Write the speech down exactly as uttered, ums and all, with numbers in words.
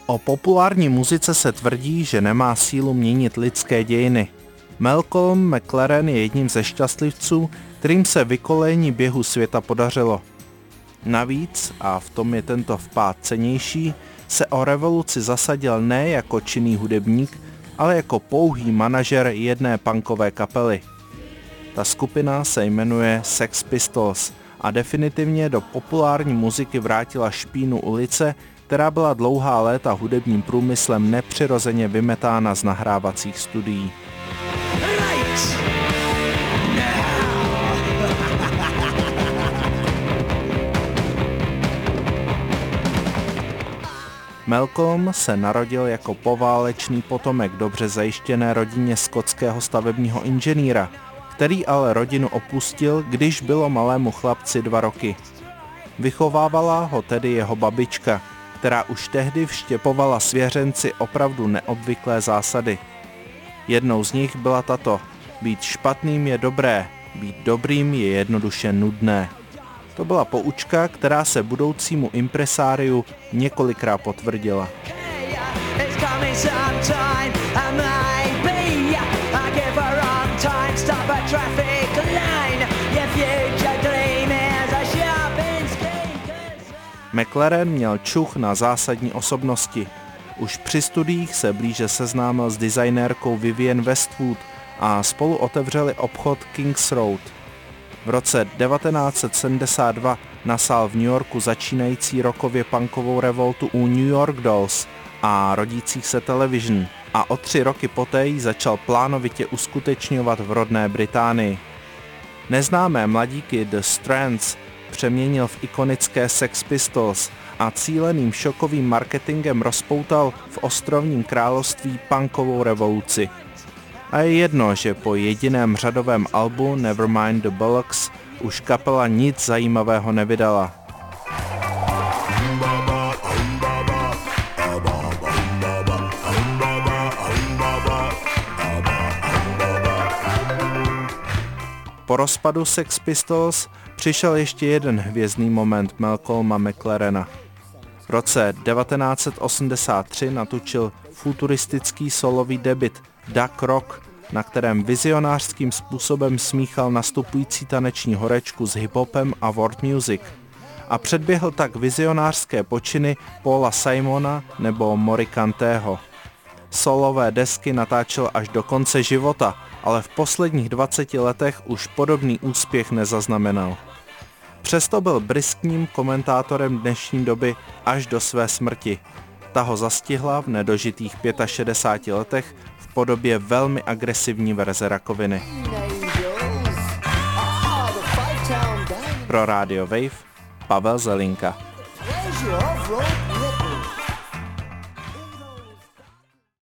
O populární muzice se tvrdí, že nemá sílu měnit lidské dějiny. Malcolm McLaren je jedním ze šťastlivců, kterým se vykolejení běhu světa podařilo. Navíc, a v tom je tento vpád cennější, se o revoluci zasadil ne jako činný hudebník, ale jako pouhý manažer jedné punkové kapely. Ta skupina se jmenuje Sex Pistols a definitivně do populární muziky vrátila špínu ulice, která byla dlouhá léta hudebním průmyslem nepřirozeně vymetána z nahrávacích studií. Malcolm se narodil jako poválečný potomek dobře zajištěné rodině skotského stavebního inženýra, který ale rodinu opustil, když bylo malému chlapci dva roky. Vychovávala ho tedy jeho babička, která už tehdy vštěpovala svěřenci opravdu neobvyklé zásady. Jednou z nich byla tato: být špatným je dobré, být dobrým je jednoduše nudné. To byla poučka, která se budoucímu impresáriu několikrát potvrdila. McLaren měl čuch na zásadní osobnosti. Už při studiích se blíže seznámil s designérkou Vivienne Westwood a spolu otevřeli obchod Kings Road. V roce devatenáct set sedmdesát dva nasál v New Yorku začínající rockově punkovou revoltu u New York Dolls a rodících se Television a o tři roky poté ji začal plánovitě uskutečňovat v rodné Británii. Neznámé mladíky The Strands přeměnil v ikonické Sex Pistols a cíleným šokovým marketingem rozpoutal v ostrovním království punkovou revoluci. A je jedno, že po jediném řadovém albu Nevermind the Bollocks už kapela nic zajímavého nevydala. Po rozpadu Sex Pistols přišel ještě jeden hvězdný moment Malcolma McLarena. V roce devatenáct set osmdesát tři natočil futuristický solový debut Duck Rock, na kterém vizionářským způsobem smíchal nastupující taneční horečku s hiphopem a world music. A předběhl tak vizionářské počiny Paula Simona nebo Morricantého. Solové desky natáčel až do konce života, ale v posledních dvaceti letech už podobný úspěch nezaznamenal. Přesto byl bryským komentátorem dnešní doby až do své smrti. Ta ho zastihla v nedožitých šedesáti pěti letech v podobě velmi agresivní verze rakoviny. Pro Radio Wave Pavel Zelinka.